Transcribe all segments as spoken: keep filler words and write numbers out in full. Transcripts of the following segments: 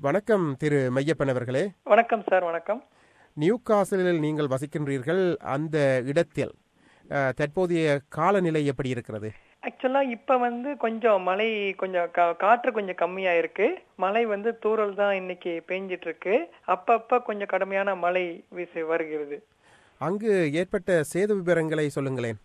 வணக்கம் திரு மையப்பன் அவர்களே. வணக்கம் சார். வணக்கம். நியூகாசிலில் நீங்கள் வசிக்கின்றீர்கள். அந்த இடத்தில் அஹ், தற்போதைய காலநிலை எப்படி இருக்கிறது? ஆக்சுவலா இப்ப வந்து கொஞ்சம் மழை கொஞ்சம் கா- காற்று கொஞ்சம் கம்மியா இருக்கு. மழை வந்து தூறல் தான் இன்னைக்கு பெஞ்சிட்டு இருக்கு. அப்பப்ப கொஞ்சம் கடுமையான மழை வீசி வருகிறது. அங்கு ஏற்பட்ட சேத விவரங்களை சொல்லுங்களேன்.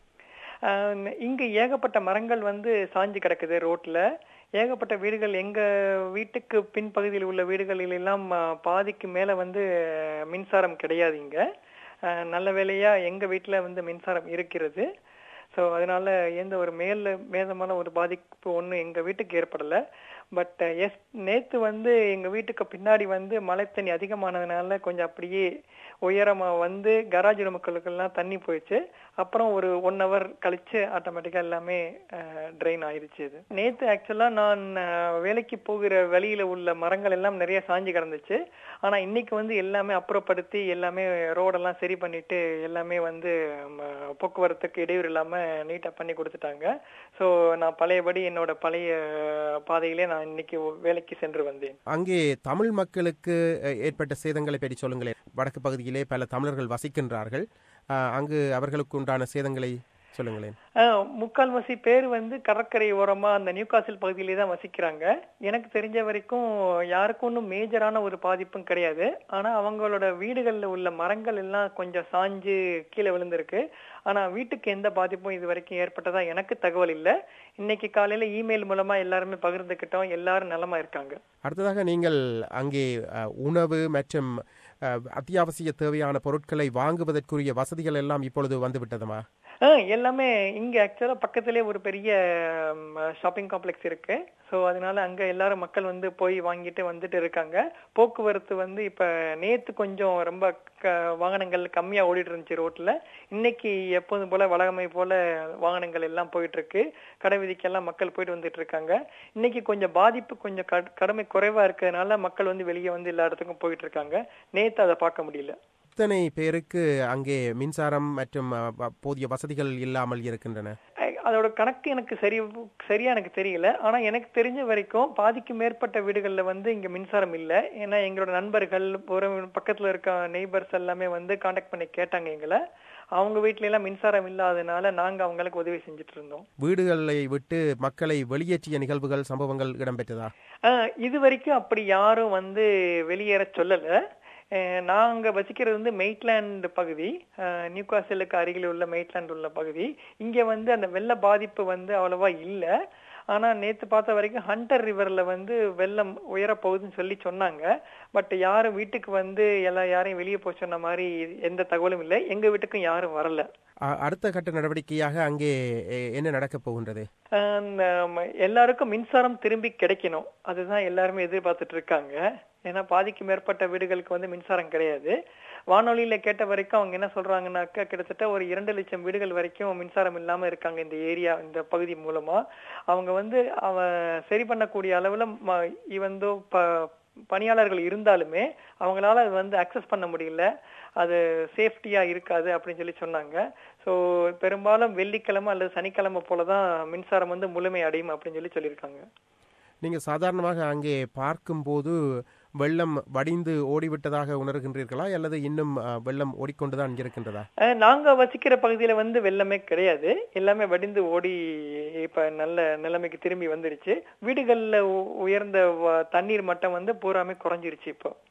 ஆஹ் இங்க ஏகப்பட்ட மரங்கள் வந்து சாஞ்சு கிடக்குது ரோட்ல. ஏகப்பட்ட வீடுகள் எங்க வீட்டுக்கு பின்பகுதியில் உள்ள வீடுகளில் எல்லாம் ஆ, பாதிக்கு மேல வந்து ஆ, மின்சாரம் கிடையாது இங்க. ஆ, நல்ல வேளையா எங்க வீட்டுல வந்து மின்சாரம் இருக்கிறது. ஸோ அதனால எந்த ஒரு மேல மேதமான ஒரு பாதிப்பு ஒன்றும் எங்க வீட்டுக்கு ஏற்படல. பட் எஸ் நேத்து வந்து எங்க வீட்டுக்கு பின்னாடி வந்து மழை தண்ணி அதிகமானதுனால கொஞ்சம் அப்படியே உயரமா வந்து கராஜ் ரூமுக்களுக்கெல்லாம் தண்ணி போயிடுச்சு. அப்புறம் ஒரு ஒன் ஹவர் கழிச்சு ஆட்டோமேட்டிக்கா எல்லாமே ட்ரெயின் ஆயிடுச்சு. இது நேத்து ஆக்சுவலா நான் அஹ், வேலைக்கு போகிற வழியில உள்ள மரங்கள் எல்லாம் நிறைய சாஞ்சு கிடந்துச்சு. ஆனா இன்னைக்கு வந்து எல்லாமே அப்புறப்படுத்தி எல்லாமே ரோடெல்லாம் சரி பண்ணிட்டு எல்லாமே வந்து ம, போக்குவரத்துக்கு இடையூறு இல்லாம நீட்டா பண்ணி கொடுத்துட்டாங்க. ஸோ நான் பழையபடி என்னோட பழைய பாதையிலே நான் இன்னைக்கு வேலைக்கு சென்று வந்தேன். அங்கே தமிழ் மக்களுக்கு அஹ், ஏற்பட்ட சேதங்களை பற்றி சொல்லுங்களேன். வடக்கு பகுதியிலே பல தமிழர்கள் வசிக்கின்றார்கள். அஹ், அங்கு அவர்களுக்கு உண்டான சேதங்களை சொல்லுங்களேன். ஆஹ் முக்கால்வாசி பேர் வந்து கடற்கரை ஓரமா அந்த நியூகாசில் பகுதியிலே தான் வசிக்கிறாங்க. எனக்கு தெரிஞ்ச வரைக்கும் யாருக்கும் ஒன்றும் மேஜரான ஒரு பாதிப்பும் கிடையாது. ஆனா அவங்களோட வீடுகள்ல உள்ள மரங்கள் எல்லாம் கொஞ்சம் சாஞ்சு கீழே விழுந்திருக்கு. ஆனா வீட்டுக்கு எந்த பாதிப்பும் இது வரைக்கும் ஏற்பட்டதா எனக்கு தகவல் இல்லை. இன்னைக்கு காலையில இமெயில் மூலமா எல்லாருமே பகிர்ந்துக்கிட்டோம். எல்லாரும் நலமா இருக்காங்க. அடுத்ததாக நீங்கள் அங்கே அஹ், உணவு மற்றும் அஹ், அத்தியாவசிய தேவையான பொருட்களை வாங்குவதற்குரிய வசதிகள் எல்லாம் இப்பொழுது வந்துவிட்டதுமா? ஆஹ் எல்லாமே இங்க ஆக்சுவலா பக்கத்திலே ஒரு பெரிய ஷாப்பிங் காம்ப்ளெக்ஸ் இருக்கு. ஸோ அதனால அங்க எல்லாரும் மக்கள் வந்து போய் வாங்கிட்டு வந்துட்டு இருக்காங்க. போக்குவரத்து வந்து இப்ப நேத்து கொஞ்சம் ரொம்ப க- வாகனங்கள் கம்மியா ஓடிட்டு இருந்துச்சு ரோட்ல. இன்னைக்கு எப்போதும் போல வழக்கமை போல வாகனங்கள் எல்லாம் போயிட்டு இருக்கு. கடை வீதிக்கெல்லாம் மக்கள் போயிட்டு வந்துட்டு இருக்காங்க. இன்னைக்கு கொஞ்சம் பாதிப்பு கொஞ்சம் கடு- கடுமை குறைவா இருக்கிறதுனால மக்கள் வந்து வெளியே வந்து எல்லா இடத்துக்கும் போயிட்டு இருக்காங்க. நேத்து அதை பார்க்க முடியல. எத்தனை பேருக்கு அங்கே மின்சாரம் மற்றும் அஹ், வ- போதிய வசதிகள் இல்லாமல் இருக்கின்றன? அஹ் அதோட கணக்கு எனக்கு சரி சரியா எனக்கு தெரியல. ஆனா எனக்கு தெரிஞ்ச வரைக்கும் பாதிக்கு மேற்பட்ட வீடுகள்ல வந்து இங்க மின்சாரம் இல்ல. ஏன்னா எங்களோட நண்பர்கள் உறவு- பக்கத்துல இருக்க நெய்பர்ஸ் எல்லாமே வந்து காண்டாக்ட் பண்ணி கேட்டாங்க எங்களை. அவங்க வீட்ல எல்லாம் மின்சாரம் இல்லாதனால நாங்க அவங்களுக்கு உதவி செஞ்சுட்டு இருந்தோம். வீடுகளை விட்டு மக்களை வெளியேற்றிய நிகழ்வுகள் சம்பவங்கள் இடம்பெற்றதா? ஆஹ் இது வரைக்கும் அப்படி யாரும் வந்து வெளியேற சொல்லல. அஹ் நாங்க வசிக்கிறது வந்து மெய்ட்லேண்ட் பகுதி. அஹ் நியூகாசிலுக்கு அருகில் உள்ள மெய்ட்லேண்ட் உள்ள பகுதி. இங்க வந்து அந்த வெள்ள பாதிப்பு வந்து அவ்வளவா இல்ல. ஆனா நேத்து பார்த்த வரைக்கும் ஹண்டர் ரிவர்ல வந்து வெள்ளம் உயர போகுதுன்னு சொல்லி சொன்னாங்க. பட் யாரும் வீட்டுக்கு வந்து எல்லா யாரையும் வெளியே போய் சொன்ன மாதிரி எந்த தகவலும் இல்லை. எங்க வீட்டுக்கும் யாரும் வரல. அ- அடுத்த கட்ட நடவடிக்கையாக அங்கே எ- என்ன நடக்கப் போகின்றது? ஆஹ் நம்ம எல்லாருக்கும் மின்சாரம் திரும்பி கிடைக்கணும். அதுதான் எல்லாருமே எதிர்பார்த்துட்டு இருக்காங்க. ஏன்னா பாதிக்கு மேற்பட்ட வீடுகளுக்கு வந்து மின்சாரம் கிடையாது. வானொலியில கேட்ட வரைக்கும் அவங்க என்ன சொல்றாங்கன்னாக்கா கிட்டத்தட்ட ஒரு இரண்டு லட்சம் வீடுகள் வரைக்கும் மின்சாரம் இல்லாம இருக்காங்க இந்த ஏரியா இந்த பகுதி மூலமா. அவங்க வந்து அவ சரி பண்ணக்கூடிய அளவுல இவந்தோ பணியாளர்கள் இருந்தாலுமே அவங்களால அது வந்து அக்சஸ் பண்ண முடியல. அது சேஃப்டியா இருக்காது அப்படின்னு சொல்லி சொன்னாங்க. ஸோ பெரும்பாலும் வெள்ளிக்கிழமை அல்லது சனிக்கிழமை போலதான் மின்சாரம் வந்து முழுமை அடையும் அப்படின்னு சொல்லி சொல்லியிருக்காங்க. நீங்கள் சாதாரணமாக அங்கே பார்க்கும்போது வெள்ளம் வடிந்து ஓடிவிட்டதாக உணர்கின்றீர்களா அல்லது இன்னும் அ, வெள்ளம் ஓடிக்கொண்டுதான் இருக்கின்றதா? அஹ் நாங்க வசிக்கிற பகுதியில வந்து வெள்ளமே கிடையாது. எல்லாமே வடிந்து ஓடி இப்ப நல்ல நிலைமைக்கு திரும்பி வந்துருச்சு. வீடுகள்ல உ- உயர்ந்த வ- தண்ணீர் மட்டம் வந்து பூராமே குறைஞ்சிருச்சு இப்போ.